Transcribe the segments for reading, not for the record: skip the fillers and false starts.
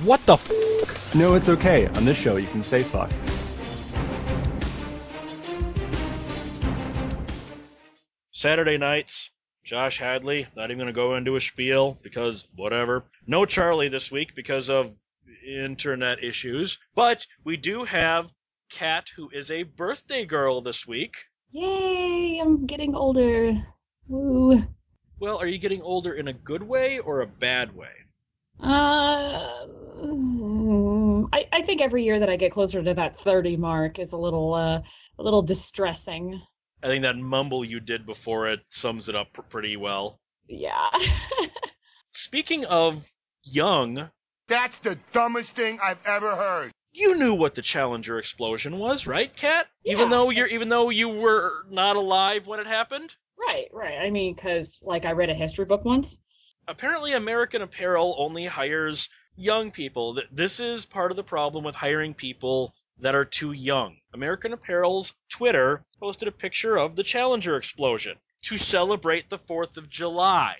What the f? No, it's okay. On this show, you can say fuck. Saturday nights, Josh Hadley, not even going to go into a spiel because whatever. No Charlie this week because of internet issues. But we do have Kat, who is a birthday girl this week. Yay, I'm getting older. Woo. Well, are you getting older in a good way or a bad way? I think every year that I get closer to that 30 mark is a little distressing. I think that mumble you did before it sums it up pretty well. Yeah. Speaking of young, that's the dumbest thing I've ever heard. You knew what the Challenger explosion was, right, Kat? Yeah. Even though you were not alive when it happened? Right. I mean, because, I read a history book once. Apparently, American Apparel only hires young people. This is part of the problem with hiring people that are too young. American Apparel's Twitter posted a picture of the Challenger explosion to celebrate the 4th of July.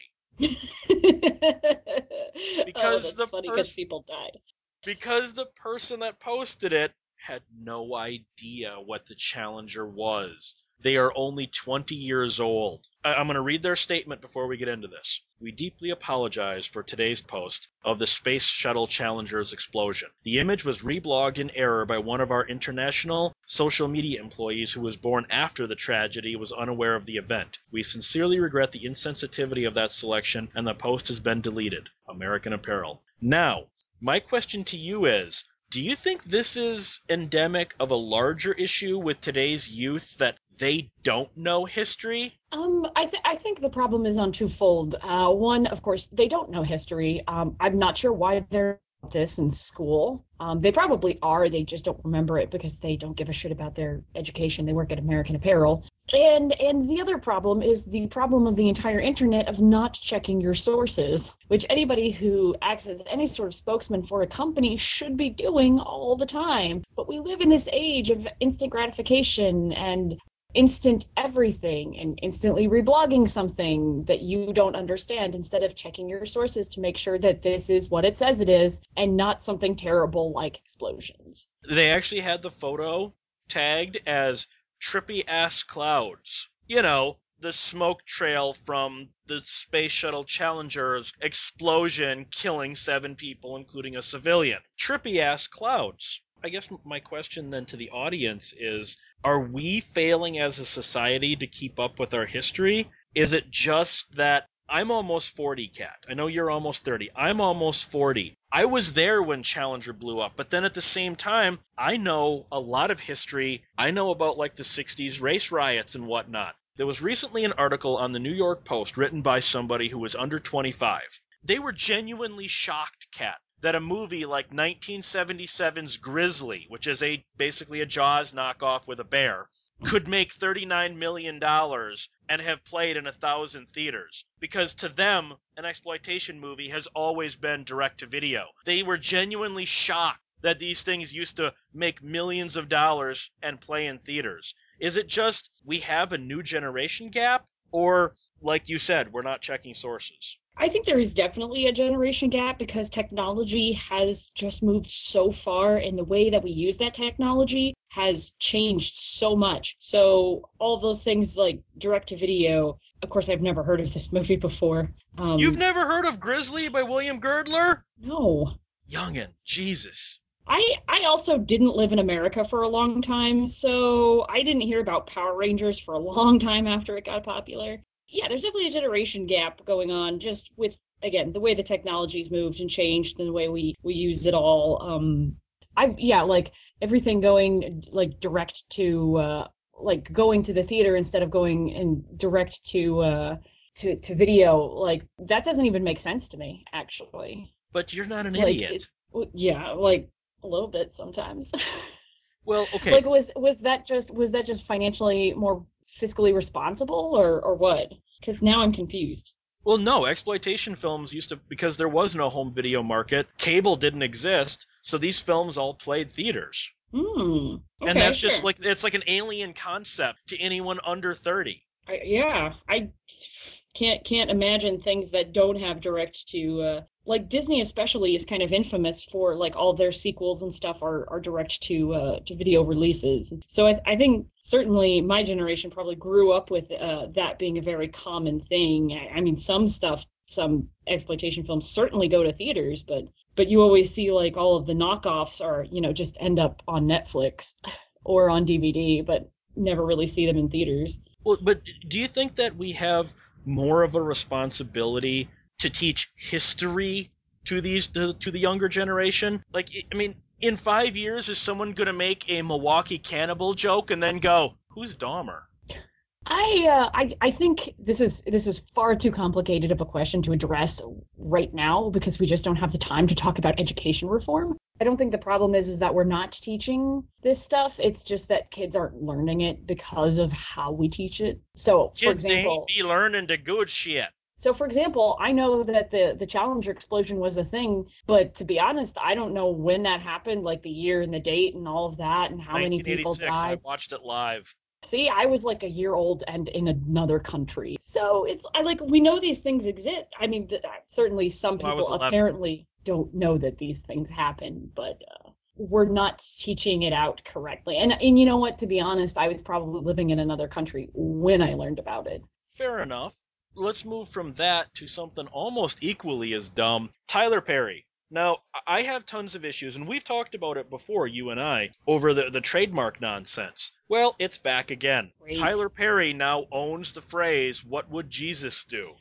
Because that's funny because people died. Because the person that posted it had no idea what the Challenger was. They are only 20 years old. I'm going to read their statement before we get into this. We deeply apologize for today's post of the Space Shuttle Challenger's explosion. The image was reblogged in error by one of our international social media employees who was born after the tragedy was unaware of the event. We sincerely regret the insensitivity of that selection, and the post has been deleted. American Apparel. Now, my question to you is, do you think this is endemic of a larger issue with today's youth that they don't know history? I think the problem is on twofold. One, of course, they don't know history. I'm not sure why they're this in school. They probably are. They just don't remember it because they don't give a shit about their education. They work at American Apparel. And the other problem is the problem of the entire internet of not checking your sources, which anybody who acts as any sort of spokesman for a company should be doing all the time. But we live in this age of instant gratification and instant everything and instantly reblogging something that you don't understand instead of checking your sources to make sure that this is what it says it is and not something terrible like explosions. They actually had the photo tagged as trippy ass clouds. You know, the smoke trail from the Space Shuttle Challenger's explosion killing 7 people, including a civilian. Trippy ass clouds. I guess my question then to the audience is, are we failing as a society to keep up with our history? Is it just that I'm almost 40, Kat. I know you're almost 30. I'm almost 40. I was there when Challenger blew up, but then at the same time, I know a lot of history. I know about the 60s race riots and whatnot. There was recently an article on the New York Post written by somebody who was under 25. They were genuinely shocked, Kat, that a movie like 1977's Grizzly, which is basically a Jaws knockoff with a bear, could make $39 million and have played in 1,000 theaters. Because to them, an exploitation movie has always been direct-to-video. They were genuinely shocked that these things used to make millions of dollars and play in theaters. Is it just we have a new generation gap? Or, like you said, we're not checking sources? I think there is definitely a generation gap because technology has just moved so far and the way that we use that technology has changed so much. So all those things like direct to video, of course, I've never heard of this movie before. You've never heard of Grizzly by William Girdler? No. Youngin', Jesus. I also didn't live in America for a long time, so I didn't hear about Power Rangers for a long time after it got popular. Yeah, there's definitely a generation gap going on just with, again, the way the technology's moved and changed and the way we use it all. Everything going direct to going to the theater instead of going and direct to video, that doesn't even make sense to me, actually. But you're not an idiot. Yeah, a little bit sometimes. Well, okay. Was that just financially more fiscally responsible or what? Because now I'm confused. Well, no, exploitation films used to, because there was no home video market, cable didn't exist, so these films all played theaters. Okay, and that's just it's like an alien concept to anyone under 30. I can't imagine things that don't have direct to Like Disney especially is kind of infamous for like all their sequels and stuff are direct to video releases. So I think certainly my generation probably grew up with that being a very common thing. I mean, some exploitation films certainly go to theaters, but you always see like all of the knockoffs are, just end up on Netflix or on DVD, but never really see them in theaters. Well, but do you think that we have more of a responsibility to teach history to the younger generation? Like, I mean, in 5 years, is someone going to make a Milwaukee cannibal joke and then go, "Who's Dahmer?" I think this is far too complicated of a question to address right now because we just don't have the time to talk about education reform. I don't think the problem is that we're not teaching this stuff. It's just that kids aren't learning it because of how we teach it. So, for Kids ain't example, be learning the good shit. I know that the Challenger explosion was a thing, but to be honest, I don't know when that happened, like the year and the date and all of that, and how many people 1986. I died. watched it live. See, I was like a year old and in another country. So we know these things exist. I mean, certainly some I was people 11. apparently don't know that these things happen, but we're not teaching it out correctly. And you know what? To be honest, I was probably living in another country when I learned about it. Fair enough. Let's move from that to something almost equally as dumb. Tyler Perry. Now, I have tons of issues, and we've talked about it before, you and I, over the trademark nonsense. Well, it's back again. Great. Tyler Perry now owns the phrase, "What would Jesus do?"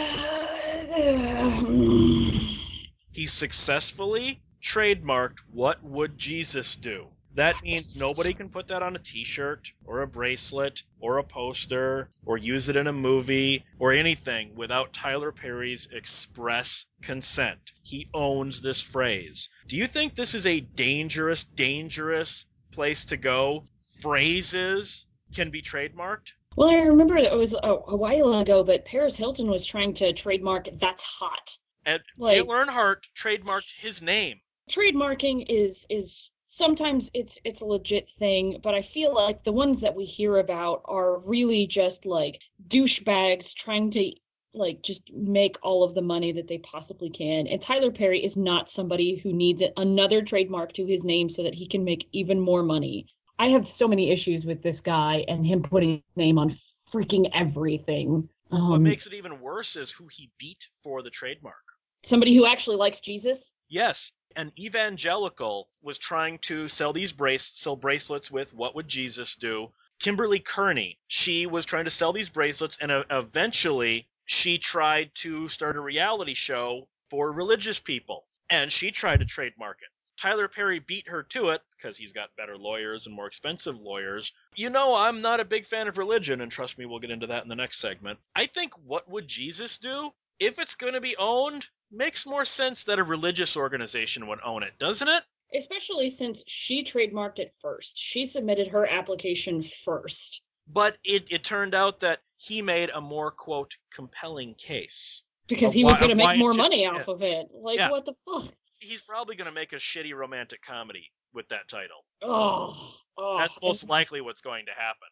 He successfully trademarked "What would Jesus do?" That means nobody can put that on a t-shirt or a bracelet or a poster or use it in a movie or anything without Tyler Perry's express consent. He owns this phrase. Do you think this is a dangerous place to go? Phrases can be trademarked? Well, I remember it was a while ago, but Paris Hilton was trying to trademark "That's hot." And Like, Dale Earnhardt trademarked his name. trademarking is sometimes it's a legit thing, but I feel like the ones that we hear about are really just like douchebags trying to like just make all of the money that they possibly can. And Tyler Perry is not somebody who needs another trademark to his name so that he can make even more money. I have so many issues with this guy and him putting his name on freaking everything. What makes it even worse is who he beat for the trademark. Somebody who actually likes Jesus? Yes, an evangelical was trying to sell bracelets with "What would Jesus do?" Kimberly Kearney, she was trying to sell these bracelets, and eventually she tried to start a reality show for religious people, and she tried to trademark it. Tyler Perry beat her to it because he's got better lawyers and more expensive lawyers. You know, I'm not a big fan of religion, and trust me, we'll get into that in the next segment. I think "What would Jesus do?" if it's going to be owned, makes more sense that a religious organization would own it, doesn't it? Especially since she trademarked it first. She submitted her application first. But it turned out that he made a more, quote, compelling case. Because he was going to make more should money be off of his. it. Like, Yeah. what the fuck? He's probably going to make a shitty romantic comedy with that title. Oh. That's most likely what's going to happen.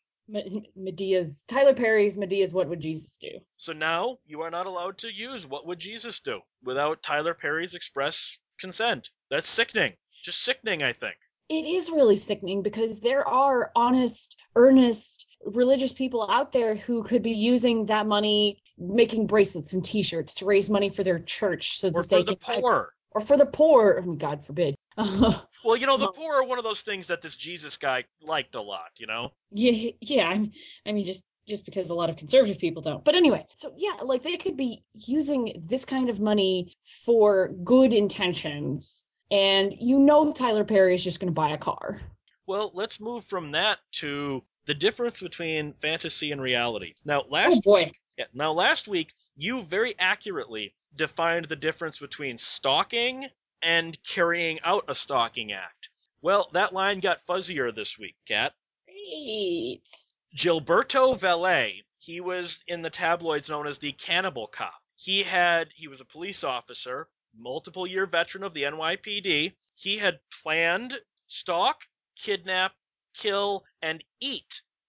Tyler Perry's Medea's "What Would Jesus Do?" So now you are not allowed to use "What would Jesus do?" without Tyler Perry's express consent. That's sickening. Just sickening, I think. It is really sickening because there are honest, earnest religious people out there who could be using that money making bracelets and t-shirts to raise money for their church so that they can Poor. Or for the poor, I mean, God forbid. Well, you know, the poor are one of those things that this Jesus guy liked a lot, you know? Yeah. I mean, just because a lot of conservative people don't. But anyway, so yeah, like they could be using this kind of money for good intentions. And you know Tyler Perry is just going to buy a car. Well, let's move from that to the difference between fantasy and reality. Now, last week, you very accurately defined the difference between stalking and carrying out a stalking act. Well, that line got fuzzier this week, Kat. Great. Gilberto Valle, he was in the tabloids known as the Cannibal Cop. He was a police officer, multiple-year veteran of the NYPD. He had planned, stalk, kidnap, kill, and eat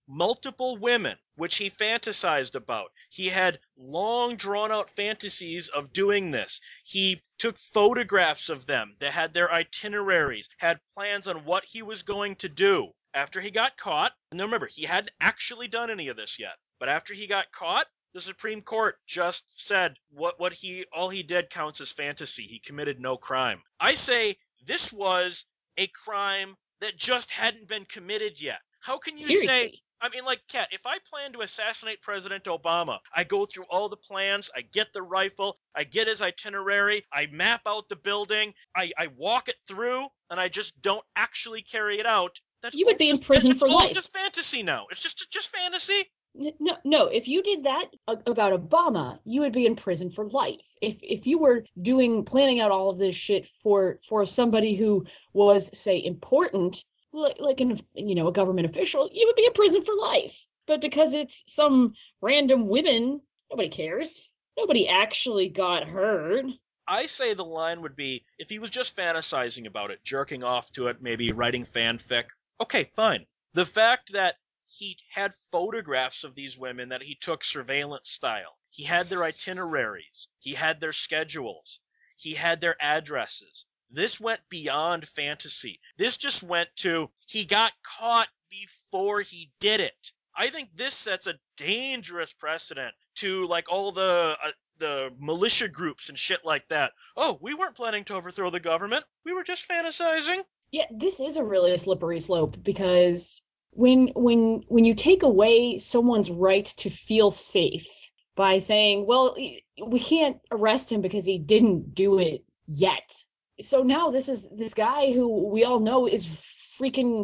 multiple women, which he fantasized about. He had long drawn-out fantasies of doing this. He took photographs of them that had their itineraries, had plans on what he was going to do. After he got caught, and remember, he hadn't actually done any of this yet, but after he got caught, the Supreme Court just said all he did counts as fantasy. He committed no crime. I say this was a crime that just hadn't been committed yet. How can you say, I mean, like, Kat, if I plan to assassinate President Obama, I go through all the plans, I get the rifle, I get his itinerary, I map out the building, I walk it through, and I just don't actually carry it out. You would be in prison for life. It's all just fantasy now. It's just fantasy. No. If you did that about Obama, you would be in prison for life. If you were planning out all of this shit for somebody who was, say, important, like a government official, you would be in prison for life. But because it's some random women, nobody cares. Nobody actually got hurt. I say the line would be, if he was just fantasizing about it, jerking off to it, maybe writing fanfic, okay, fine. The fact that he had photographs of these women that he took surveillance style. He had their itineraries. He had their schedules. He had their addresses. This went beyond fantasy. This just went to, he got caught before he did it. I think this sets a dangerous precedent to, like, all the militia groups and shit like that. Oh, we weren't planning to overthrow the government. We were just fantasizing. Yeah, this is a really slippery slope, because when you take away someone's right to feel safe by saying, well, we can't arrest him because he didn't do it yet. So now this guy who we all know is freaking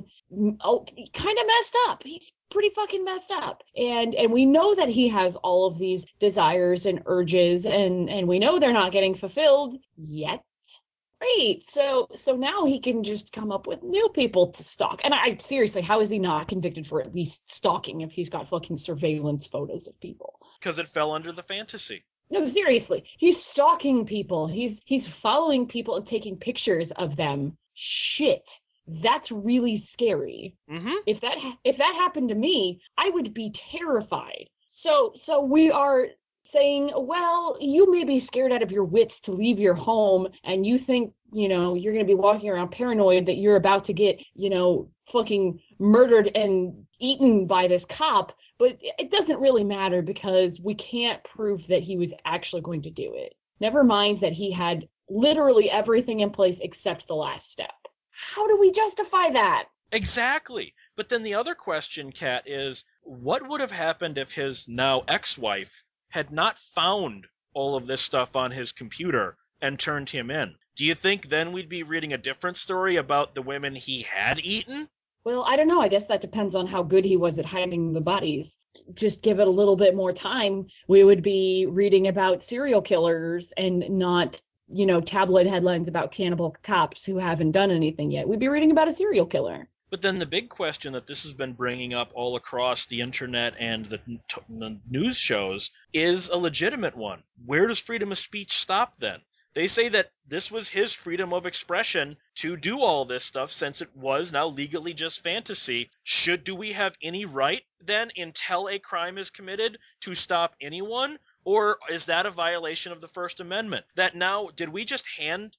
kind of messed up. He's pretty fucking messed up. And we know that he has all of these desires and urges, and we know they're not getting fulfilled yet. Great. So now he can just come up with new people to stalk. And I seriously, how is he not convicted for at least stalking if he's got fucking surveillance photos of people? Because it fell under the fantasy. No, seriously, he's stalking people. He's following people and taking pictures of them. Shit, that's really scary. Mm-hmm. If that happened to me, I would be terrified. So we are saying, well, you may be scared out of your wits to leave your home, and you think, you're going to be walking around paranoid that you're about to get, fucking murdered and eaten by this cop, but it doesn't really matter because we can't prove that he was actually going to do it. Never mind that he had literally everything in place except the last step. How do we justify that? Exactly. But then the other question, Kat, is what would have happened if his now ex-wife had not found all of this stuff on his computer and turned him in? Do you think then we'd be reading a different story about the women he had eaten? Well, I don't know. I guess that depends on how good he was at hiding the bodies. Just give it a little bit more time, we would be reading about serial killers and not, tabloid headlines about cannibal cops who haven't done anything yet. We'd be reading about a serial killer. But then the big question that this has been bringing up all across the internet and the news shows is a legitimate one. Where does freedom of speech stop then? They say that this was his freedom of expression to do all this stuff since it was now legally just fantasy. Do we have any right then, until a crime is committed, to stop anyone? Or is that a violation of the First Amendment? That now, did we just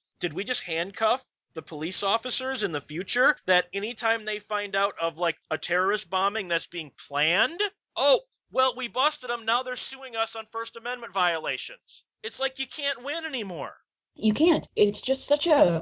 handcuff the police officers in the future, that anytime they find out of like a terrorist bombing that's being planned, oh, well, we busted them, now they're suing us on First Amendment violations? It's like you can't win anymore. You can't. It's just such a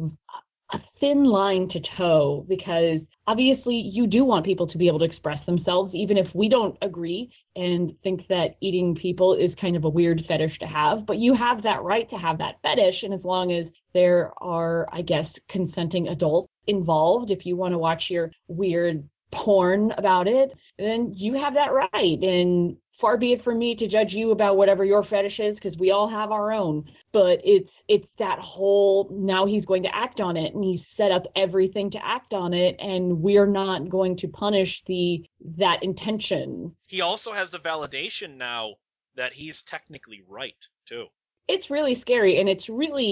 thin line to toe, because obviously you do want people to be able to express themselves, even if we don't agree and think that eating people is kind of a weird fetish to have. But you have that right to have that fetish, and as long as there are, I guess, consenting adults involved, if you want to watch your weird porn about it, then you have that right. And far be it from me to judge you about whatever your fetish is, because we all have our own. But it's that whole, now he's going to act on it, and he's set up everything to act on it, and we're not going to punish that intention. He also has the validation now that he's technically right, too. It's really scary, and it's really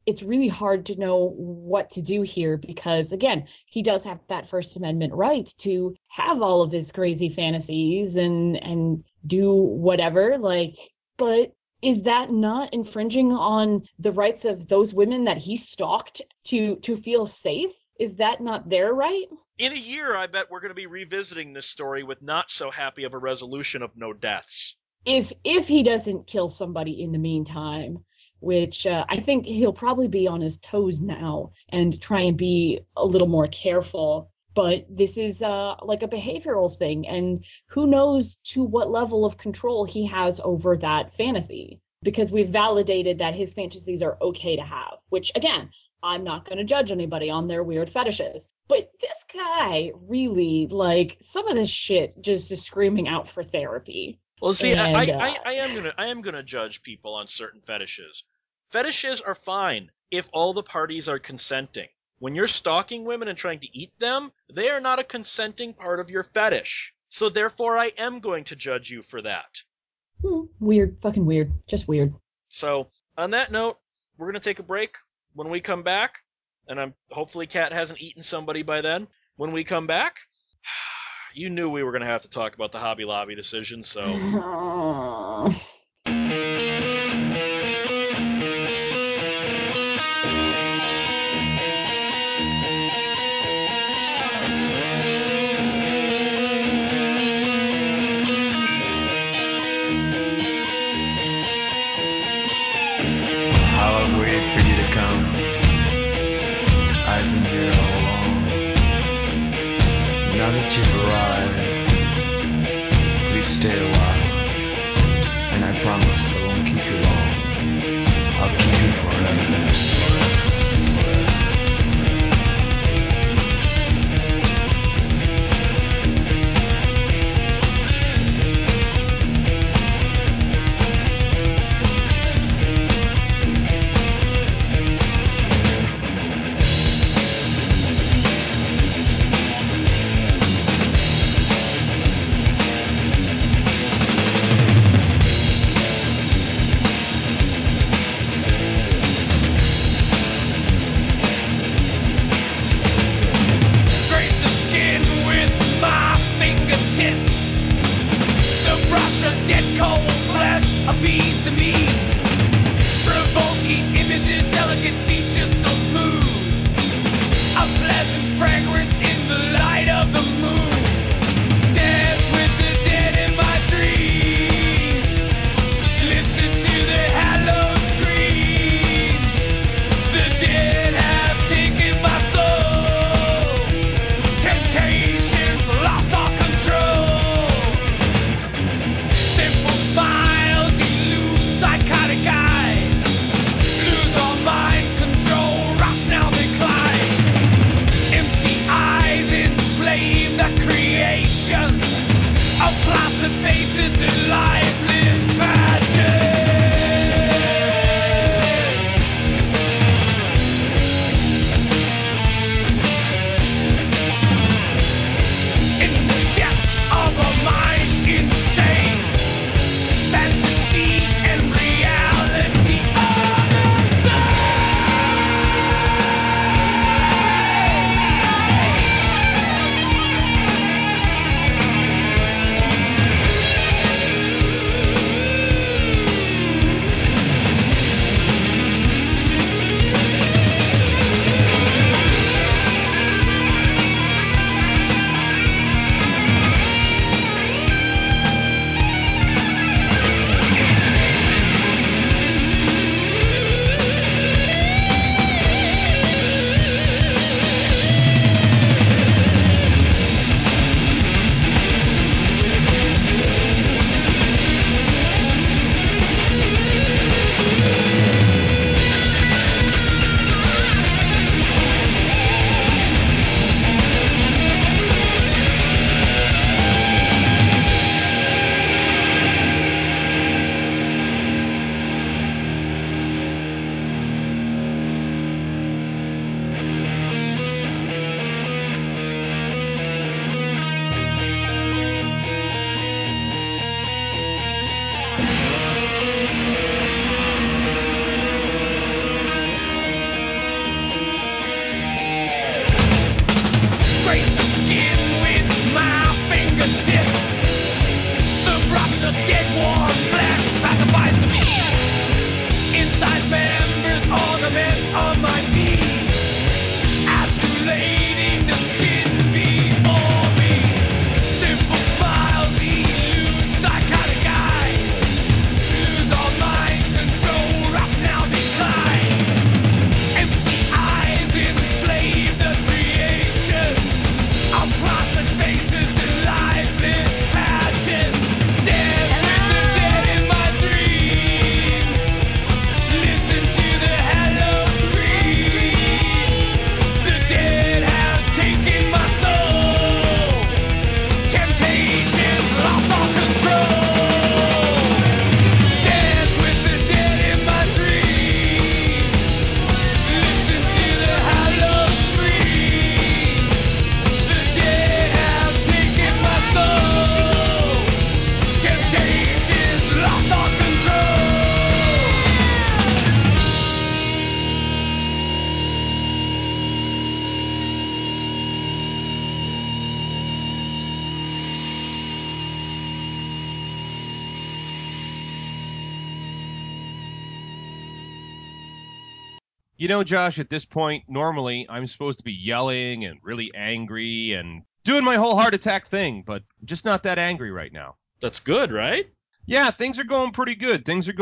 it's really hard to know what to do here because, again, he does have that First Amendment right to have all of his crazy fantasies and do whatever, like, but is that not infringing on the rights of those women that he stalked to feel safe? Is that not their right? In a year, I bet we're going to be revisiting this story with not so happy of a resolution of no deaths. If he doesn't kill somebody in the meantime, which I think he'll probably be on his toes now and try and be a little more careful. But this is like a behavioral thing, and who knows to what level of control he has over that fantasy. Because we've validated that his fantasies are okay to have, which, again, I'm not going to judge anybody on their weird fetishes. But this guy really, like, some of this shit just is screaming out for therapy. Well, see, And, I am gonna judge people on certain fetishes. Fetishes are fine if all the parties are consenting. When you're stalking women and trying to eat them, they are not a consenting part of your fetish. So therefore, I am going to judge you for that. Weird, fucking weird, just weird. So, on that note, we're gonna take a break. When we come back, and hopefully Kat hasn't eaten somebody by then. When we come back, you knew we were gonna have to talk about the Hobby Lobby decision, so. How I've waited for you to come. I've been here all along. Now that you've arrived, please stay a while. And I promise I won't keep you long. I'll keep you forever. You know, Josh, at this point, normally I'm supposed to be yelling and really angry and doing my whole heart attack thing, but I'm just not that angry right now. That's good, right? Yeah, things are going pretty good.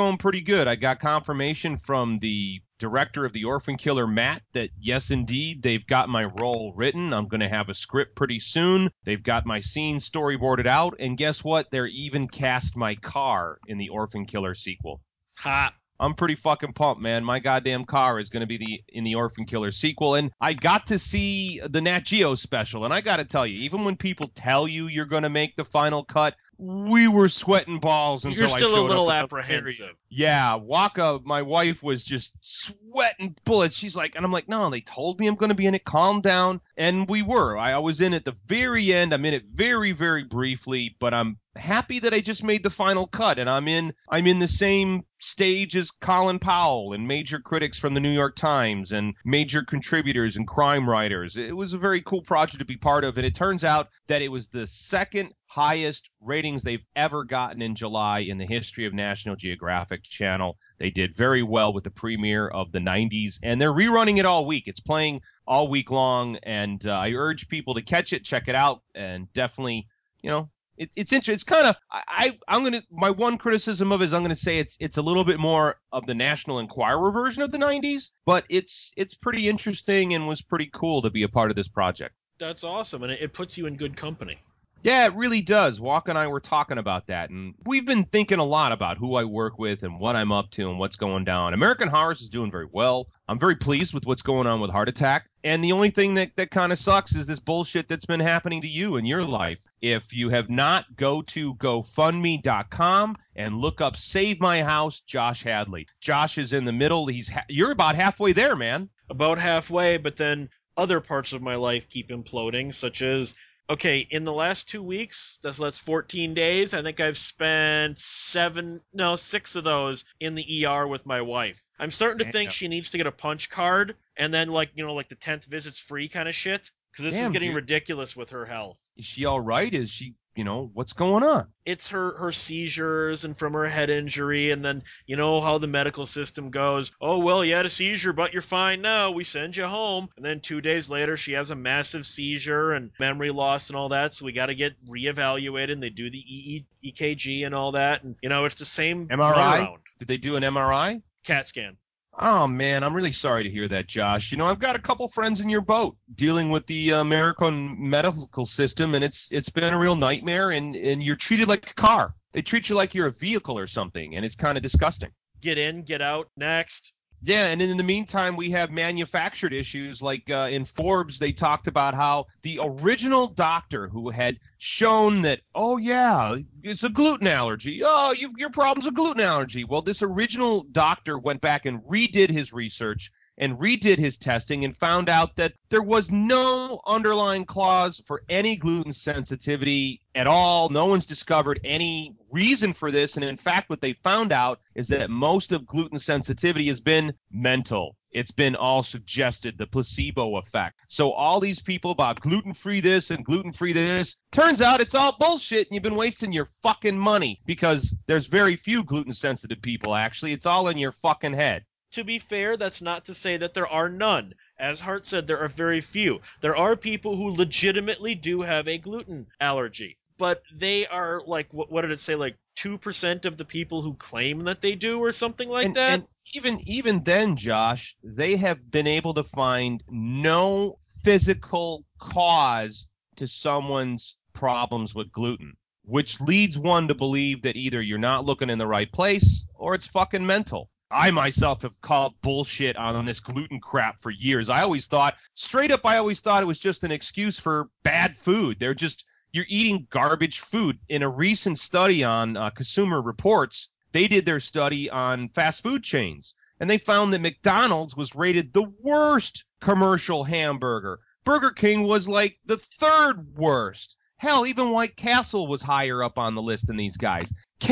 I got confirmation from the director of The Orphan Killer, Matt, that yes, indeed, they've got my role written. I'm going to have a script pretty soon. They've got my scenes storyboarded out. And guess what? They're even cast my car in the Orphan Killer sequel. Ha. I'm pretty fucking pumped, man. My goddamn car is going to be in the Orphan Killer sequel. And I got to see the Nat Geo special. And I got to tell you, even when people tell you you're going to make the final cut, we were sweating balls until You're still I showed a little up apprehensive. Yeah, Waka, my wife, was just sweating bullets. She's like, and I'm like, no, they told me I'm going to be in it. Calm down. And we were. I was in at the very end. I'm in it very, very briefly, but I'm happy that I just made the final cut, and I'm in the same stage as Colin Powell and major critics from the New York Times and major contributors and crime writers. It was a very cool project to be part of, and it turns out that it was the second highest ratings they've ever gotten in July in the history of National Geographic Channel. They did very well with the premiere of the 90s, and they're rerunning it all week. It's playing all week long, and I urge people to catch it, check it out, and definitely, you know, it's interesting. It's kind of my one criticism of it is I'm gonna say it's a little bit more of the National Enquirer version of the 90s, but it's pretty interesting and was pretty cool to be a part of this project. That's awesome, and it puts you in good company. Yeah, it really does. Walk and I were talking about that, and we've been thinking a lot about who I work with and what I'm up to and what's going down. American Horrors is doing very well. I'm very pleased with what's going on with Heart Attack. And the only thing that kind of sucks is this bullshit that's been happening to you in your life. If you have not, go to GoFundMe.com and look up Save My House, Josh Hadley. Josh is in the middle. You're about halfway there, man. About halfway, but then other parts of my life keep imploding, such as, okay, in the last 2 weeks, that's 14 days, I think I've spent 6 of those in the ER with my wife. I'm starting to think she needs to get a punch card, and then, like the 10th visit's free kind of shit, because this is getting ridiculous with her health. Is she all right? Is she, what's going on? It's her seizures and from her head injury, and then you know how the medical system goes. Oh, well, you had a seizure, but you're fine now. We send you home. And then 2 days later, she has a massive seizure and memory loss and all that, so we got to get reevaluated, and they do the EKG and all that. And, it's the same MRI? runaround. Did they do an MRI? CAT scan. Oh, man, I'm really sorry to hear that, Josh. I've got a couple friends in your boat dealing with the American medical system, and it's been a real nightmare, and you're treated like a car. They treat you like you're a vehicle or something, and it's kind of disgusting. Get in, get out, next. Yeah, and in the meantime, we have manufactured issues. Like in Forbes, they talked about how the original doctor who had shown that, oh, yeah, it's a gluten allergy. Oh, your problem's a gluten allergy. Well, this original doctor went back and redid his research and redid his testing and found out that there was no underlying cause for any gluten sensitivity at all. No one's discovered any reason for this. And in fact, what they found out is that most of gluten sensitivity has been mental. It's been all suggested, the placebo effect. So all these people about gluten-free this and gluten-free this, turns out it's all bullshit and you've been wasting your fucking money because there's very few gluten-sensitive people, actually. It's all in your fucking head. To be fair, that's not to say that there are none. As Hart said, there are very few. There are people who legitimately do have a gluten allergy, but they are like, what did it say, like 2% of the people who claim that they do or something like that? And even then, Josh, they have been able to find no physical cause to someone's problems with gluten, which leads one to believe that either you're not looking in the right place or it's fucking mental. I myself have called bullshit on this gluten crap for years. I always thought it was just an excuse for bad food. You're eating garbage food. In a recent study on Consumer Reports, they did their study on fast food chains, and they found that McDonald's was rated the worst commercial hamburger. Burger King was like the third worst. Hell, even White Castle was higher up on the list than these guys.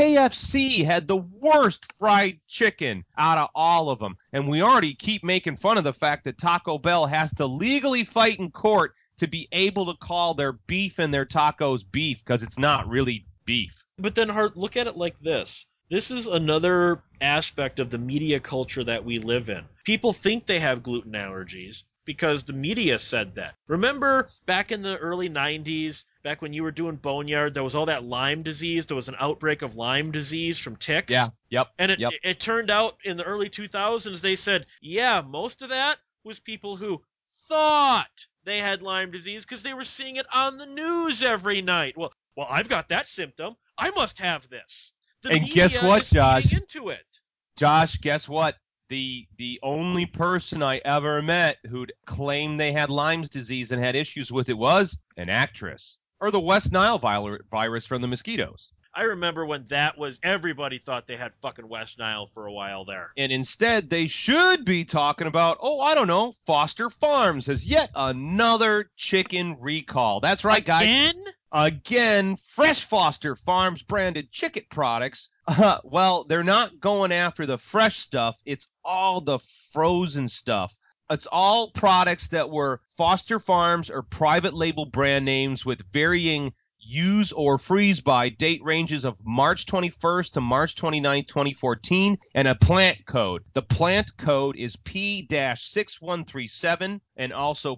KFC had the worst fried chicken out of all of them. And we already keep making fun of the fact that Taco Bell has to legally fight in court to be able to call their beef and their tacos beef because it's not really beef. But then, Hart, look at it like this. This is another aspect of the media culture that we live in. People think they have gluten allergies because the media said that. Remember back in the early 90s, back when you were doing Boneyard, there was all that Lyme disease. There was an outbreak of Lyme disease from ticks. Yeah, yep. And yep. it turned out in the early 2000s, they said, yeah, most of that was people who thought they had Lyme disease because they were seeing it on the news every night. Well, I've got that symptom. I must have this. The And media guess what, is Josh? feeding into it. Josh, guess what? The only person I ever met who'd claimed they had Lyme's disease and had issues with it was an actress. Or the West Nile virus from the mosquitoes. I remember when that was, everybody thought they had fucking West Nile for a while there. And instead, they should be talking about, Foster Farms has yet another chicken recall. That's right, guys. Again, fresh Foster Farms branded chicken products. Well, they're not going after the fresh stuff. It's all the frozen stuff. It's all products that were Foster Farms or private label brand names with varying use or freeze by date ranges of March 21st to March 29, 2014, and a plant code. The plant code is P-6137 and also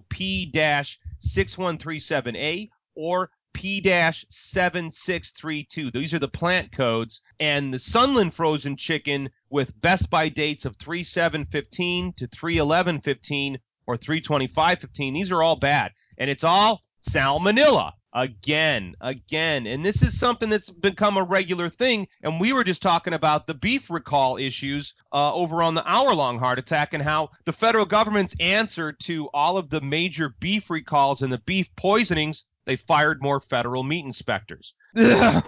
P-6137A or P-7632. These are the plant codes. And the Sunland frozen chicken with best by dates of 3/7/15 to 3/11/15 or 3/25/15. These are all bad. And it's all salmonella. Again. And this is something that's become a regular thing. And we were just talking about the beef recall issues over on the hour-long heart attack and how the federal government's answer to all of the major beef recalls and the beef poisonings, they fired more federal meat inspectors. You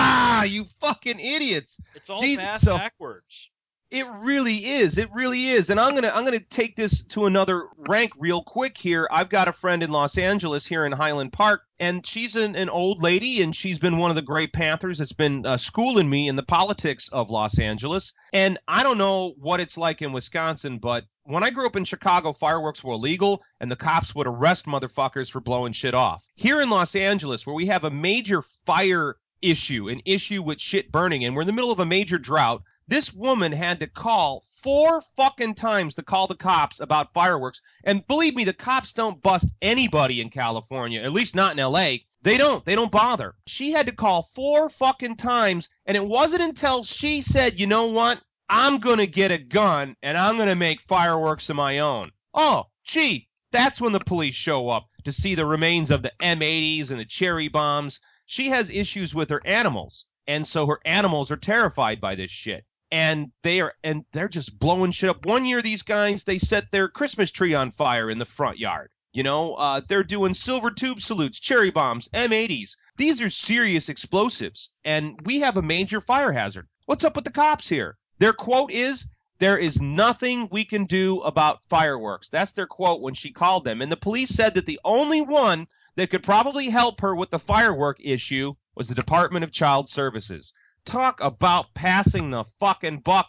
fucking idiots. It's all Jesus, backwards. It really is. It really is. And I'm gonna take this to another rank real quick here. I've got a friend in Los Angeles here in Highland Park, and she's an old lady, and she's been one of the Great Panthers that's been schooling me in the politics of Los Angeles. And I don't know what it's like in Wisconsin, but when I grew up in Chicago, fireworks were illegal, and the cops would arrest motherfuckers for blowing shit off. Here in Los Angeles, where we have a major fire issue, an issue with shit burning, and we're in the middle of a major drought, this woman had to call 4 fucking times to call the cops about fireworks. And believe me, the cops don't bust anybody in California, at least not in L.A. They don't bother. She had to call 4 fucking times, and it wasn't until she said, you know what, I'm going to get a gun, and I'm going to make fireworks of my own. Oh, gee, that's when the police show up to see the remains of the M80s and the cherry bombs. She has issues with her animals, and so her animals are terrified by this shit. And they're just blowing shit up. One year, these guys, they set their Christmas tree on fire in the front yard. They're doing silver tube salutes, cherry bombs, M80s. These are serious explosives, and we have a major fire hazard. What's up with the cops here? Their quote is, there is nothing we can do about fireworks. That's their quote when she called them. And the police said that the only one that could probably help her with the firework issue was the Department of Child Services. Talk about passing the fucking buck,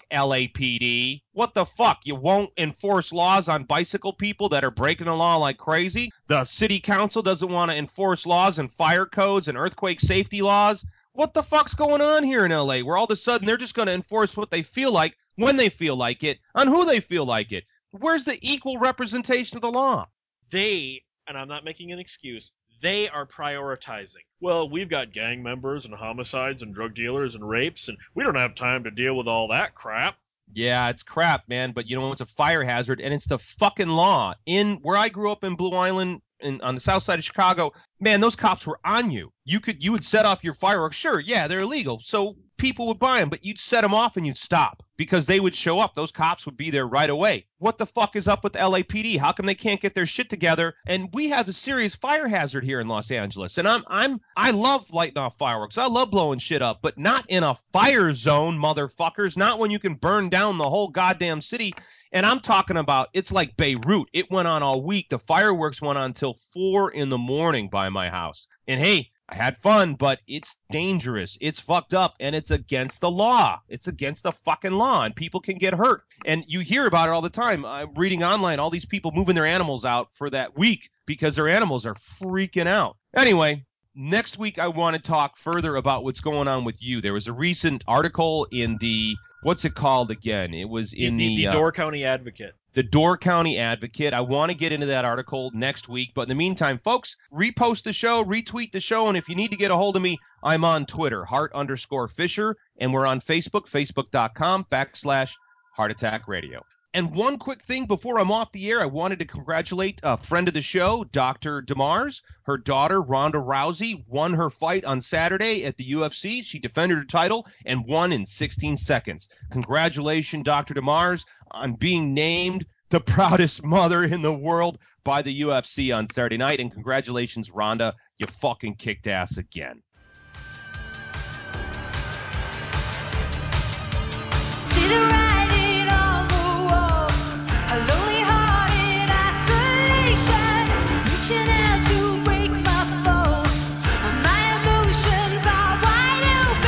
LAPD. What the fuck? You won't enforce laws on bicycle people that are breaking the law like crazy? The city council doesn't want to enforce laws and fire codes and earthquake safety laws? What the fuck's going on here in LA where all of a sudden they're just going to enforce what they feel like, when they feel like it, on who they feel like it? Where's the equal representation of the law? They, and I'm not making an excuse, they are prioritizing. Well, we've got gang members and homicides and drug dealers and rapes, and we don't have time to deal with all that crap. Yeah, it's crap, man, but it's a fire hazard, and it's the fucking law. In where I grew up in Blue Island, on the south side of Chicago, man, those cops were on you. You would set off your fireworks. Sure, yeah, they're illegal, so people would buy them, but you'd set them off and you'd stop because they would show up. Those cops would be there right away. What the fuck is up with the LAPD? How come they can't get their shit together? And we have a serious fire hazard here in Los Angeles. And I love lighting off fireworks. I love blowing shit up, but not in a fire zone, motherfuckers. Not when you can burn down the whole goddamn city. And I'm talking about, it's like Beirut. It went on all week. The fireworks went on till 4 a.m. by my house. And hey, I had fun, but it's dangerous. It's fucked up, and it's against the law. It's against the fucking law, and people can get hurt. And you hear about it all the time. I'm reading online, all these people moving their animals out for that week because their animals are freaking out. Anyway, next week I want to talk further about what's going on with you. There was a recent article in the, what's it called again? It was in the Door County Advocate. the Door County Advocate. I want to get into that article next week, but in the meantime, folks, repost the show, retweet the show, and if you need to get a hold of me, I'm on Twitter, Hart_Fisher, and we're on Facebook, facebook.com/Heart Attack Radio. And one quick thing before I'm off the air, I wanted to congratulate a friend of the show, Dr. DeMars. Her daughter, Ronda Rousey, won her fight on Saturday at the UFC. She defended her title and won in 16 seconds. Congratulations, Dr. DeMars, on being named the proudest mother in the world by the UFC on Saturday night. And congratulations, Ronda. You fucking kicked ass again. See the writing on the wall, a lonely heart in isolation, reaching out to break my fall. My emotions are wide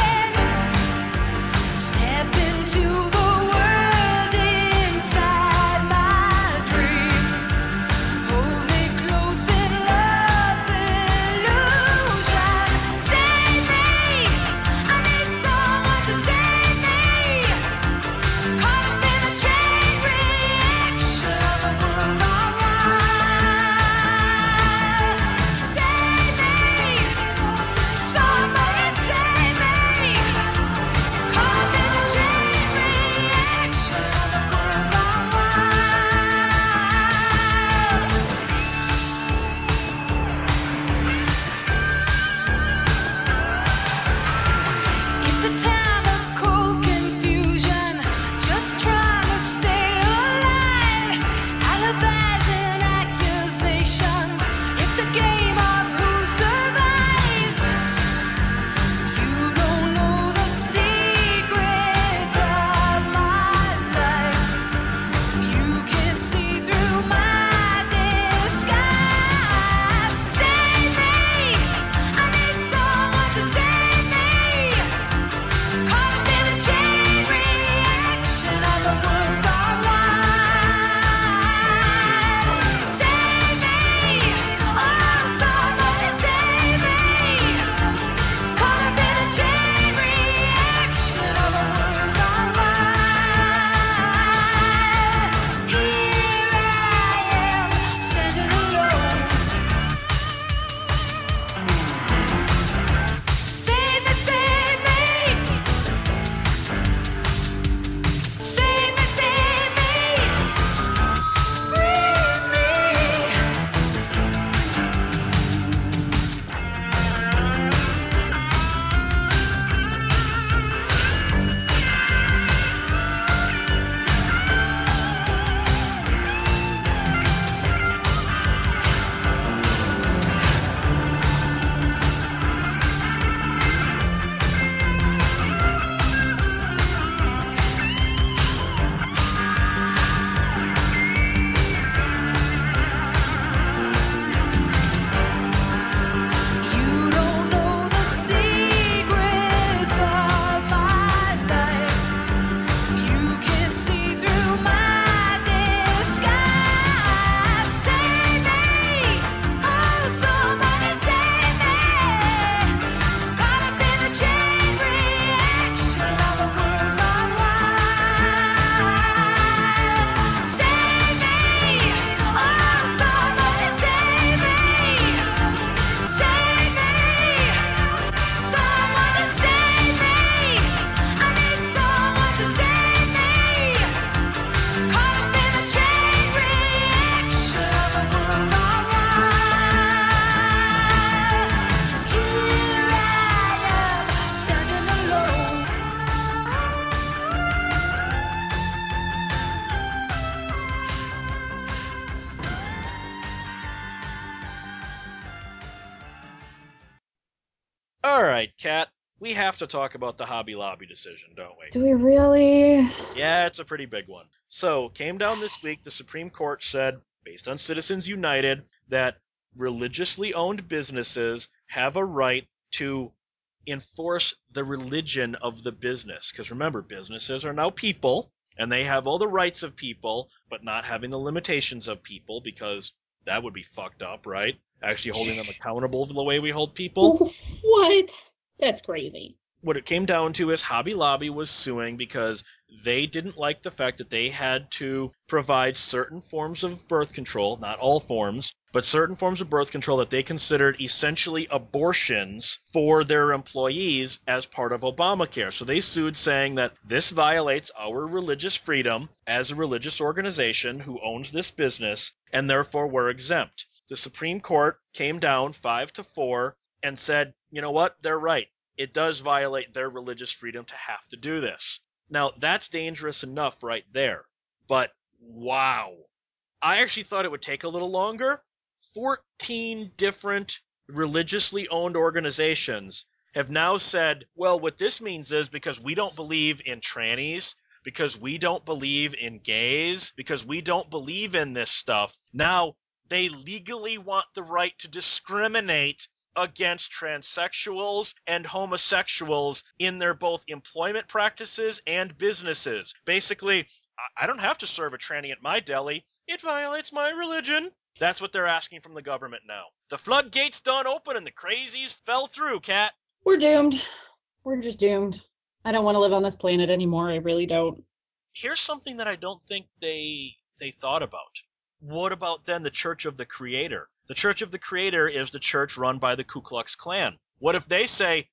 open. Step into the world inside my dreams. Hold me close in love's illusion. Save me, I need someone to save me. Caught up in a chain reaction of the world gone wild. Save me, somebody save me. Caught up in a chain reaction of the world gone wild. It's a time of cold confusion, just trying to stay alive. Alibis and accusations, it's a game of who survives. You don't know the secrets of my life. You can see through my disguise. Save me, I need someone to save me. Caught up in a chain reaction of the world gone wild. Save me, oh somebody save me. Caught up in a chain reaction of the world gone wild. Here I am, standing alone. Save me, save me. Save me, save me. Free me. You don't know the secrets of my life. You can see through my disguise. Save me, oh somebody save me. Caught up in a chain reaction of the world gone wild. Save me, oh somebody save me. Save me, someone to save me. I need someone to save me. Caught up in a chain reaction of the world gone wild. Here I am, standing alone. All right, Kat, we have to talk about the Hobby Lobby decision, don't we? Do we really? Yeah, it's a pretty big one. So, came down this week, the Supreme Court said, based on Citizens United, that religiously owned businesses have a right to enforce the religion of the business. Because remember, businesses are now people, and they have all the rights of people, but not having the limitations of people, because that would be fucked up, right? Actually holding them accountable for the way we hold people. What? That's crazy. What it came down to is Hobby Lobby was suing because they didn't like the fact that they had to provide certain forms of birth control, not all forms, but certain forms of birth control that they considered essentially abortions for their employees as part of Obamacare. So they sued, saying that this violates our religious freedom as a religious organization who owns this business, and therefore we're exempt. The Supreme Court came down 5-4 and said, you know what, they're right. It does violate their religious freedom to have to do this. Now, that's dangerous enough right there. But, wow. I actually thought it would take a little longer. 14 different religiously owned organizations have now said, well, what this means is because we don't believe in trannies, because we don't believe in gays, because we don't believe in this stuff, now they legally want the right to discriminate against transsexuals and homosexuals in their both employment practices and businesses. Basically, I don't have to serve a tranny at my deli. It violates my religion. That's what they're asking from the government now. The floodgates done open and the crazies fell through, Kat. We're doomed. We're just doomed. I don't want to live on this planet anymore. I really don't. Here's something that I don't think they thought about. What about then the Church of the Creator? The Church of the Creator is the church run by the Ku Klux Klan. What if they say,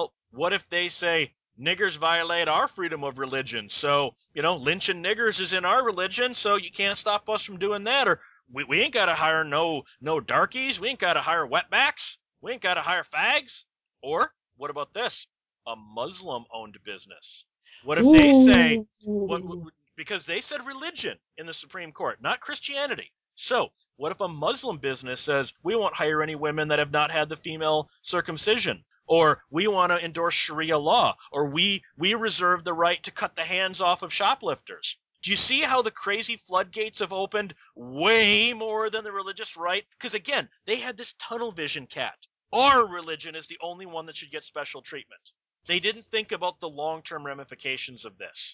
niggers violate our freedom of religion, so, lynching niggers is in our religion, so you can't stop us from doing that, or we ain't got to hire no darkies, we ain't got to hire wetbacks, we ain't got to hire fags. Or, what about this? A Muslim-owned business. What if they say, because they said religion in the Supreme Court, not Christianity. So, what if a Muslim business says, we won't hire any women that have not had the female circumcision, or we want to endorse Sharia law, or we reserve the right to cut the hands off of shoplifters? Do you see how the crazy floodgates have opened way more than the religious right? Because again, they had this tunnel vision, Kat. Our religion is the only one that should get special treatment. They didn't think about the long-term ramifications of this.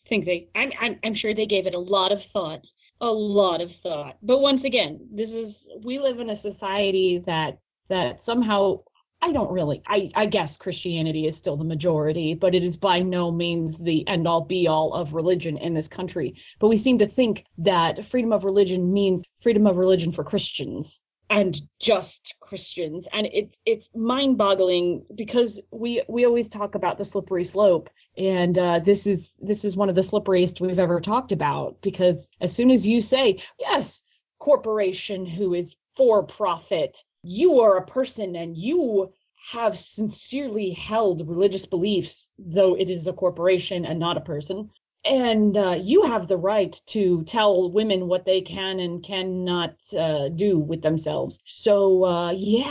I'm sure they gave it a lot of thought. A lot of thought. But once again, we live in a society that somehow, I guess Christianity is still the majority, but it is by no means the end all be all of religion in this country. But we seem to think that freedom of religion means freedom of religion for Christians and just Christians. And it's mind-boggling because we always talk about the slippery slope. And this is one of the slipperiest we've ever talked about, because as soon as you say, yes, corporation who is for profit, you are a person and you have sincerely held religious beliefs, though it is a corporation and not a person. And you have the right to tell women what they can and cannot do with themselves. So,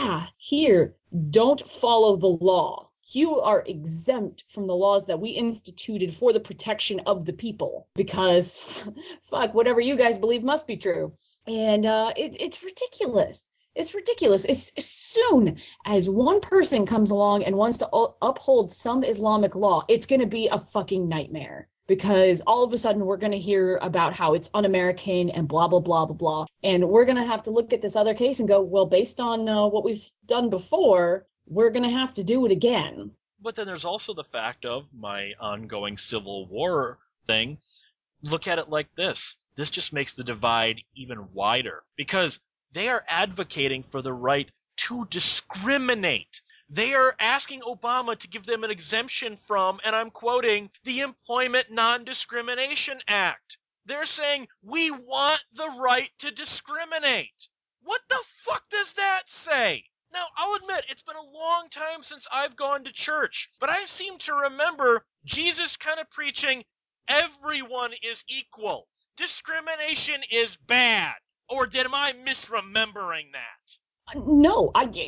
here, don't follow the law. You are exempt from the laws that we instituted for the protection of the people. Because, fuck, whatever you guys believe must be true. And it's ridiculous. It's ridiculous. As soon as one person comes along and wants to uphold some Islamic law, it's going to be a fucking nightmare. Because all of a sudden we're going to hear about how it's un-American and blah, blah, blah, blah, blah. And we're going to have to look at this other case and go, well, based on what we've done before, we're going to have to do it again. But then there's also the fact of my ongoing Civil War thing. Look at it like this. This just makes the divide even wider. Because they are advocating for the right to discriminate. They are asking Obama to give them an exemption from, and I'm quoting, the Employment Non-Discrimination Act. They're saying, we want the right to discriminate. What the fuck does that say? Now, I'll admit, it's been a long time since I've gone to church, but I seem to remember Jesus kind of preaching, everyone is equal. Discrimination is bad. Or am I misremembering that? No,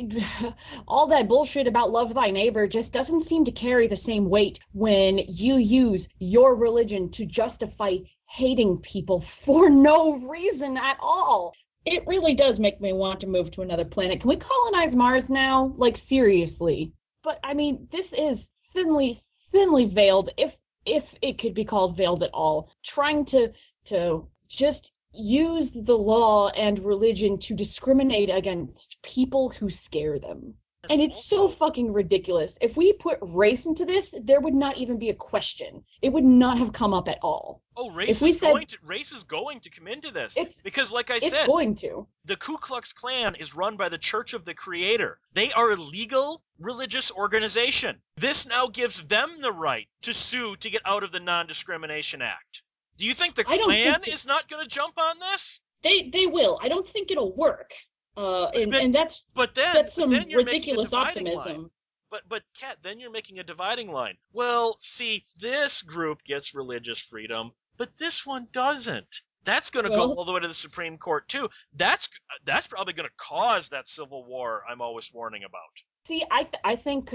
all that bullshit about love thy neighbor just doesn't seem to carry the same weight when you use your religion to justify hating people for no reason at all. It really does make me want to move to another planet. Can we colonize Mars now? Like, seriously. But, I mean, this is thinly veiled, if it could be called veiled at all, trying to just use the law and religion to discriminate against people who scare them. And it's so fucking ridiculous. If we put race into this, there would not even be a question. It would not have come up at all. Oh, race is going to come into this. Because, like I said, it's going to. The Ku Klux Klan is run by the Church of the Creator. They are a legal religious organization. This now gives them the right to sue to get out of the Non-Discrimination Act. Do you think the Klan is not going to jump on this? They will. I don't think it'll work. That's some ridiculous optimism. But Kat, then you're making a dividing line. Well, see, this group gets religious freedom, but this one doesn't. That's going to go all the way to the Supreme Court too. That's probably going to cause that civil war I'm always warning about. See, I think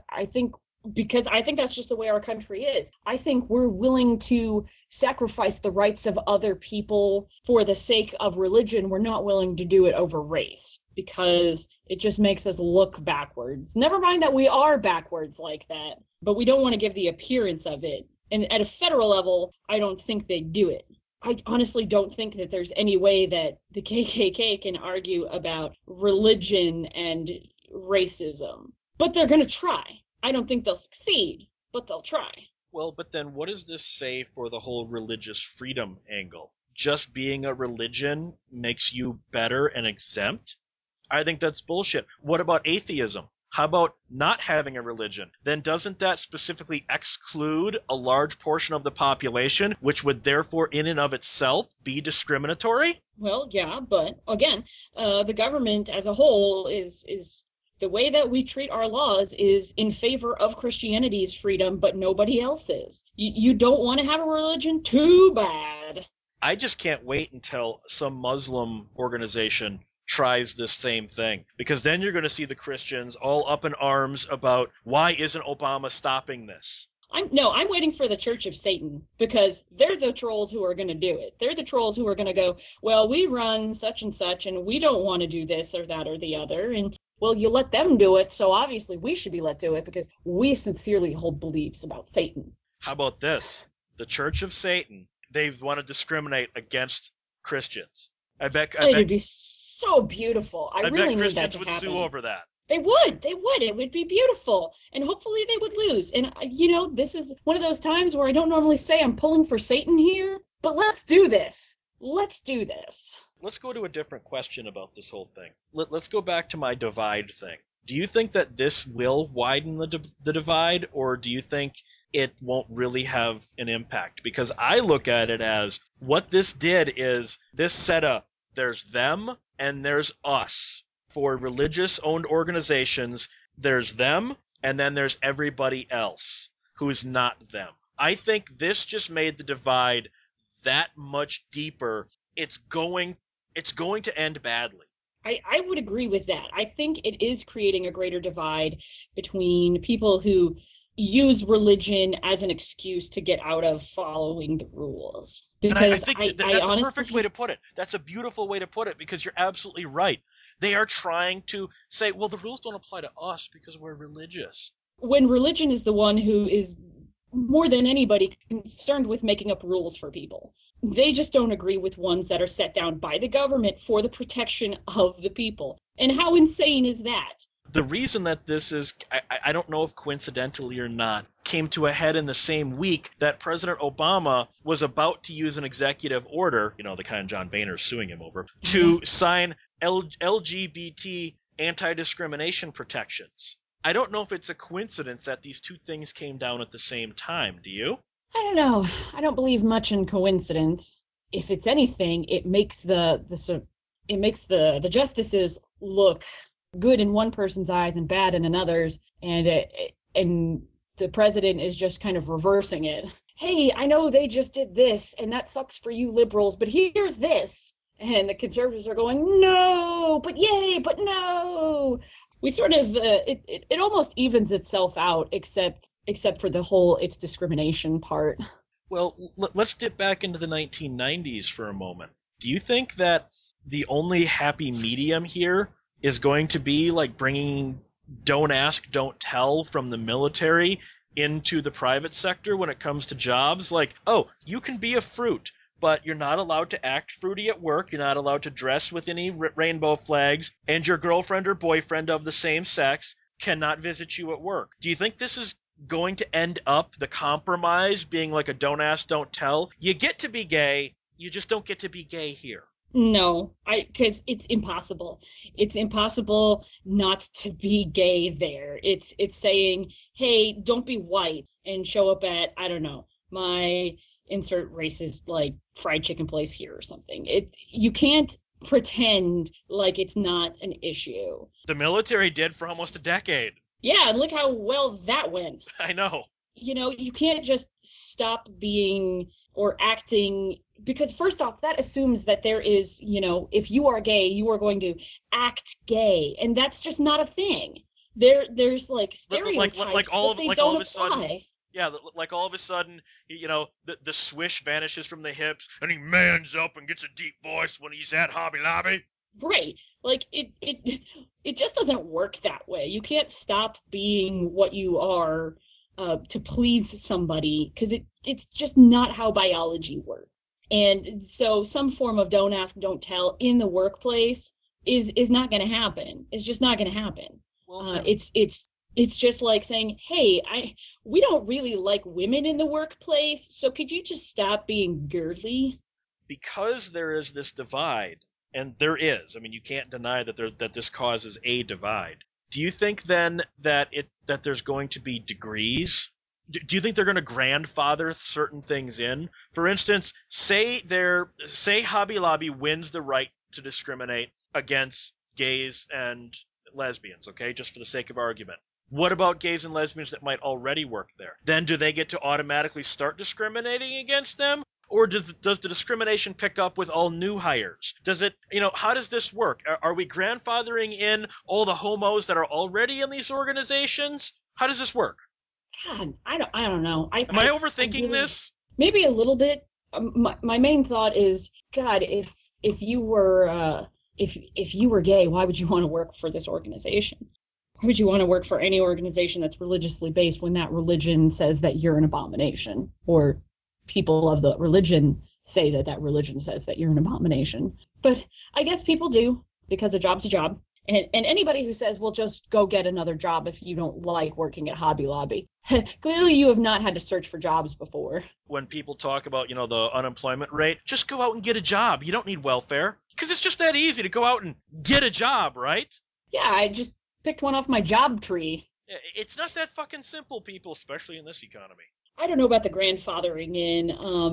because I think that's just the way our country is. I think we're willing to sacrifice the rights of other people for the sake of religion. We're not willing to do it over race because it just makes us look backwards. Never mind that we are backwards like that, but we don't want to give the appearance of it. And at a federal level, I don't think they do it. I honestly don't think that there's any way that the KKK can argue about religion and racism. But they're going to try. I don't think they'll succeed, but they'll try. Well, but then what does this say for the whole religious freedom angle? Just being a religion makes you better and exempt? I think that's bullshit. What about atheism? How about not having a religion? Then doesn't that specifically exclude a large portion of the population, which would therefore in and of itself be discriminatory? Well, yeah, but again, the government as a whole is the way that we treat our laws is in favor of Christianity's freedom, but nobody else's. You don't want to have a religion? Too bad. I just can't wait until some Muslim organization tries this same thing, because then you're going to see the Christians all up in arms about why isn't Obama stopping this? I'm waiting for the Church of Satan, because they're the trolls who are going to do it. They're the trolls who are going to go, well, we run such and such, and we don't want to do this or that or the other, and well, you let them do it, so obviously we should be let do it because we sincerely hold beliefs about Satan. How about this? The Church of Satan, they want to discriminate against Christians. I bet it'd be so beautiful. I really need that to happen. Christians would sue over that. They would. It would be beautiful. And hopefully they would lose. And, this is one of those times where I don't normally say I'm pulling for Satan here, but let's do this. Let's do this. Let's go to a different question about this whole thing. Let's go back to my divide thing. Do you think that this will widen the divide, or do you think it won't really have an impact? Because I look at it as what this did is this set up, there's them and there's us. For religious-owned organizations, there's them and then there's everybody else who's not them. I think this just made the divide that much deeper. It's going to end badly. I would agree with that. I think it is creating a greater divide between people who use religion as an excuse to get out of following the rules. Because and I think that's a perfect way to put it. That's a beautiful way to put it, because you're absolutely right. They are trying to say, well, the rules don't apply to us because we're religious. When religion is the one who is more than anybody concerned with making up rules for people. They just don't agree with ones that are set down by the government for the protection of the people. And how insane is that? The reason that this is, I don't know if coincidentally or not, came to a head in the same week that President Obama was about to use an executive order, the kind John Boehner's suing him over, to sign LGBT anti-discrimination protections. I don't know if it's a coincidence that these two things came down at the same time. Do you? I don't know. I don't believe much in coincidence. If it's anything, it makes the justices look good in one person's eyes and bad in another's, and the president is just kind of reversing it. Hey, I know they just did this, and that sucks for you liberals, but here's this. And the conservatives are going, no, but yay, but no. We sort of, it almost evens itself out, except for the whole it's discrimination part. Well, let's dip back into the 1990s for a moment. Do you think that the only happy medium here is going to be like bringing don't ask, don't tell from the military into the private sector when it comes to jobs? Like, oh, you can be a fruit, but you're not allowed to act fruity at work. You're not allowed to dress with any rainbow flags, and your girlfriend or boyfriend of the same sex cannot visit you at work. Do you think this is going to end up the compromise being like a don't ask, don't tell? You get to be gay, you just don't get to be gay here. No, because it's impossible. It's impossible not to be gay there. It's saying, hey, don't be white and show up at, I don't know, my insert racist like fried chicken place here or something. You can't pretend like it's not an issue. The military did for almost a decade. Yeah, and look how well that went. I know. You know, you can't just stop being or acting, because first off, that assumes that there is, you know, if you are gay, you are going to act gay, and that's just not a thing. There's like stereotypes, like all but they of don't a sudden, apply. yeah, like all of a sudden, you know, the swish vanishes from the hips, and he mans up and gets a deep voice when he's at Hobby Lobby. Right. Like it just doesn't work that way. You can't stop being what you are to please somebody, because it's just not how biology works. And so some form of don't ask, don't tell in the workplace is not going to happen. It's just not going to happen. Well, It's just like saying, hey, we don't really like women in the workplace, so could you just stop being girly? because there is this divide, and there is. I mean, you can't deny that this causes a divide. Do you think then that there's going to be degrees? Do you think they're going to grandfather certain things in? For instance, say Hobby Lobby wins the right to discriminate against gays and lesbians, okay, just for the sake of argument. What about gays and lesbians that might already work there? Then do they get to automatically start discriminating against them? Or does the discrimination pick up with all new hires? Does it, you know, how does this work? Are we grandfathering in all the homos that are already in these organizations? How does this work? God, I don't know. Am I overthinking this? Maybe a little bit. My main thought is, God, if you were if you were gay, why would you want to work for this organization? Why would you want to work for any organization that's religiously based when that religion says that you're an abomination, or people of the religion say that religion says that you're an abomination? But I guess people do, because a job's a job. And anybody who says, well, just go get another job if you don't like working at Hobby Lobby, clearly you have not had to search for jobs before. When people talk about, you know, the unemployment rate, just go out and get a job. You don't need welfare. Because it's just that easy to go out and get a job, right? Yeah, I just picked one off my job tree. It's not that fucking simple, people, especially in this economy. I don't know about the grandfathering in.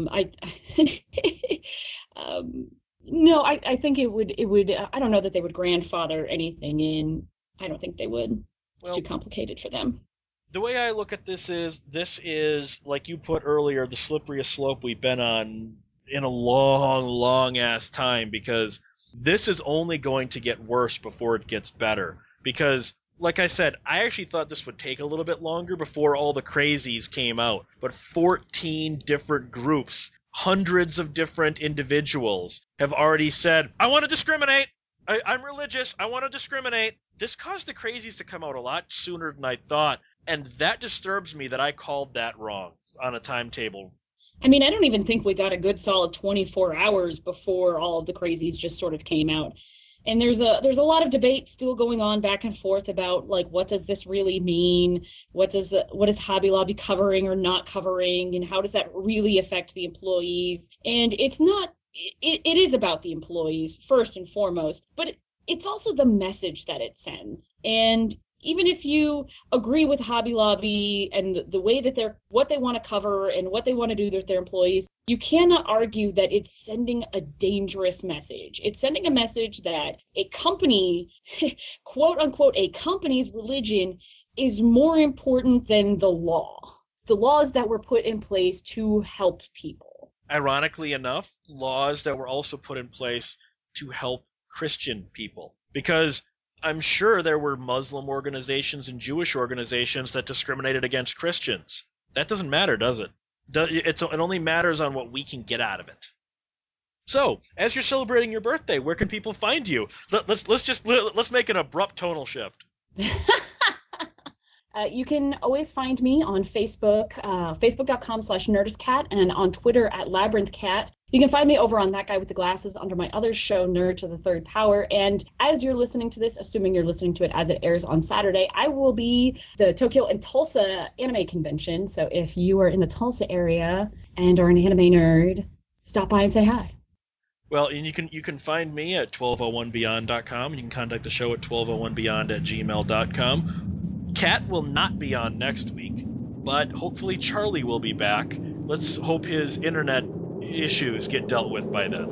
No, I think it would. I don't know that they would grandfather anything in. I don't think they would. It's too complicated for them. The way I look at this is, like you put earlier, the slipperiest slope we've been on in a long, long ass time, because this is only going to get worse before it gets better. Because, like I said, I actually thought this would take a little bit longer before all the crazies came out. But 14 different groups, hundreds of different individuals have already said, I want to discriminate. I'm religious. I want to discriminate. This caused the crazies to come out a lot sooner than I thought. And that disturbs me that I called that wrong on a timetable. I mean, I don't even think we got a good solid 24 hours before all of the crazies just sort of came out. And there's a lot of debate still going on back and forth about, like, what does this really mean? What is Hobby Lobby covering or not covering, and how does that really affect the employees? And it's not. It is about the employees first and foremost, but it's also the message that it sends. And even if you agree with Hobby Lobby and the way that what they want to cover and what they want to do with their employees, you cannot argue that it's sending a dangerous message. It's sending a message that a company, quote unquote, a company's religion is more important than the law. The laws that were put in place to help people. Ironically enough, laws that were also put in place to help Christian people. Because I'm sure there were Muslim organizations and Jewish organizations that discriminated against Christians. That doesn't matter, does it? It only matters on what we can get out of it. So, as you're celebrating your birthday, where can people find you? Let's make an abrupt tonal shift. You can always find me on Facebook, facebook.com/nerdistcat, and on Twitter at labyrinthcat. You can find me over on That Guy with the Glasses under my other show, Nerd to the Third Power. And as you're listening to this, assuming you're listening to it as it airs on Saturday, I will be the Tokyo and Tulsa Anime Convention. So if you are in the Tulsa area and are an anime nerd, stop by and say hi. Well, and you can find me at 1201beyond.com. You can contact the show at 1201beyond@gmail.com. Kat will not be on next week, but hopefully Charlie will be back. Let's hope his internet issues get dealt with by then.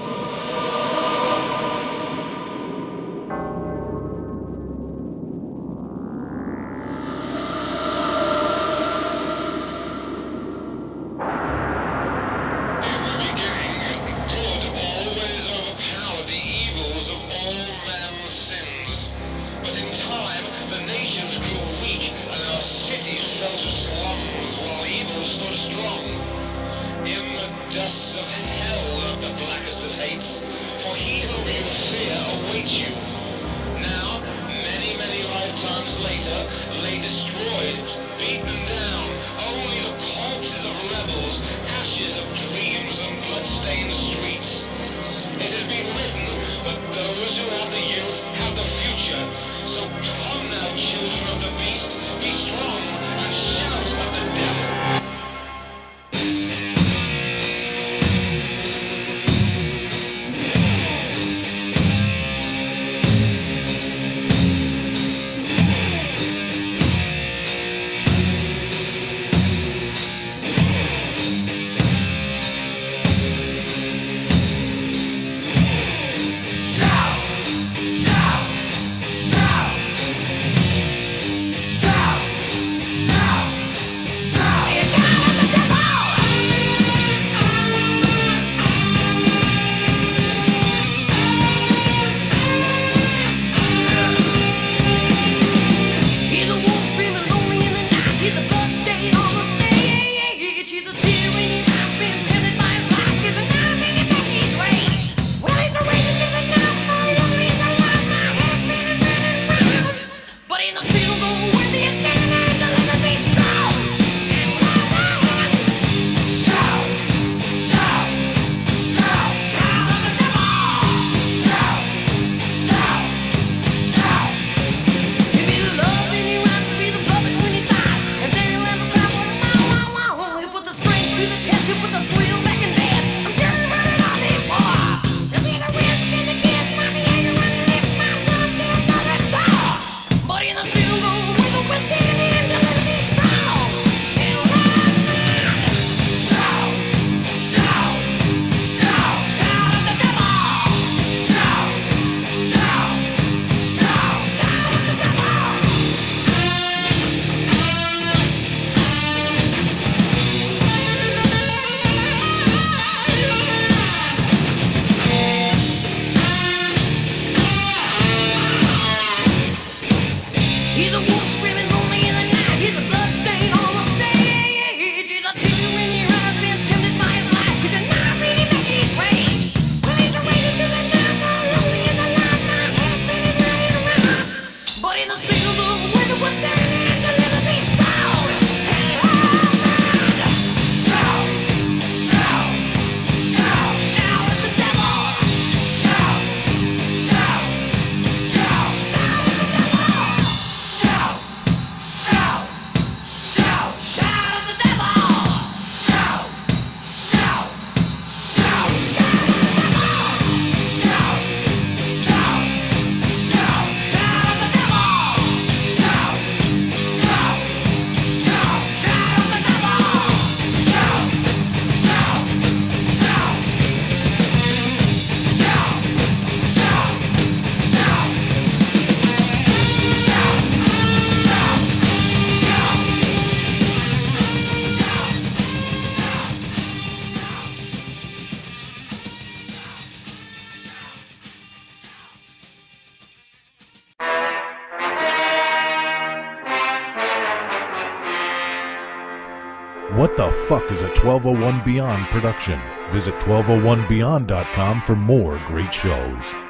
What the Fuck is a 1201 Beyond production? Visit 1201beyond.com for more great shows.